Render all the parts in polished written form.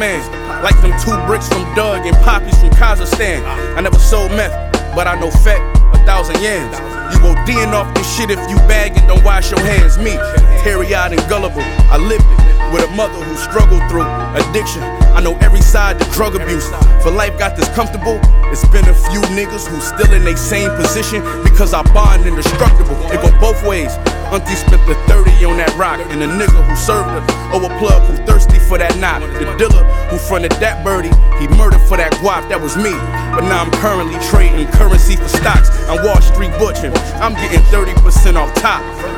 man. Like them 2 bricks from Doug and Poppies from Kazakhstan. I never sold meth, but I know fat, 1,000 yens. You go D'ing off this shit if you bag and don't wash your hands. Me, teary-eyed and gullible, I lived it with a mother who struggled through addiction. I know every side to drug abuse. For life got this comfortable, it's been a few niggas who still in they same position because I bond indestructible. It go both ways. Auntie spent the 30 on that rock, and the nigga who served her, or a plug who thirsty for that knot. The dealer who fronted that birdie, he murdered for that guap, that was me. But now I'm currently trading currency for stocks. I'm Wall Street butching, I'm getting 30% off top.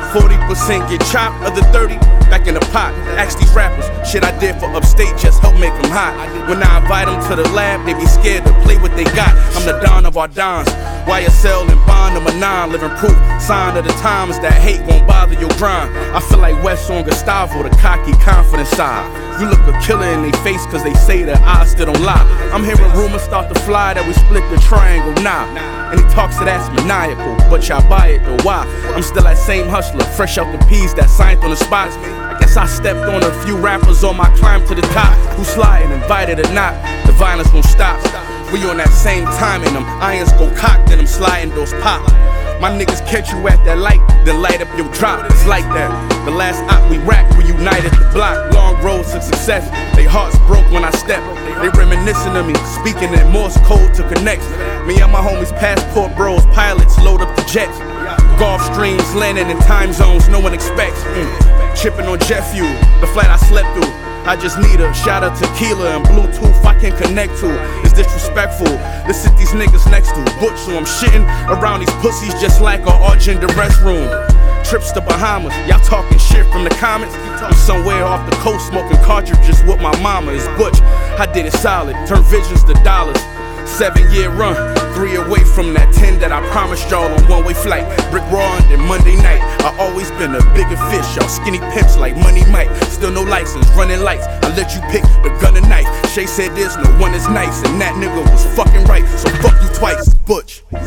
40% get chopped, other 30 back in the pot. Ask these rappers, shit I did for upstate just help make them hot. When I invite them to the lab, they be scared to play what they got. I'm the Don of our Dons, YSL and Bond, I'm a 9, living proof. Sign of the times that hate won't bother your grind. I feel like West on Gustavo, the cocky, confident side. You look a killer in their face cause they say that I still don't lie. I'm hearing rumors start to fly that we split the triangle, nah. And he talks so that's maniacal, but y'all buy it though, why? I'm still that same hustler, fresh out the peas that signed on the spots. I guess I stepped on a few rappers on my climb to the top. Who sliding, invited or not, the violence won't stop. We on that same time and them irons go cocked and them sliding doors pop. My niggas catch you at that light, then light up your drop. It's like that. The last op we racked, we united the block. Long roads to success. They hearts broke when I step. They reminiscing of me, speaking in Morse code to connect. Me and my homies, passport bros, pilots load up the jets. Gulf streams landing in time zones no one expects. Chipping on jet fuel, the flight I slept through. I just need a shot of tequila and Bluetooth I can connect to. It's disrespectful to sit these niggas next to Butch, so I'm shitting around these pussies just like a agenda restroom. Trips to Bahamas, y'all talking shit from the comments. I'm somewhere off the coast smoking cartridges with my mama. It's Butch, I did it solid, turned visions to dollars. 7-year run, 3 away from that 10 that I promised y'all on one-way flight. Brick Raw and then Monday night. I always been a bigger fish, y'all skinny pimps like Money Mike. Still no license, running lights. I let you pick the gun and knife. Shay said there's no one is nice, and that nigga was fucking right. So fuck you twice, Butch.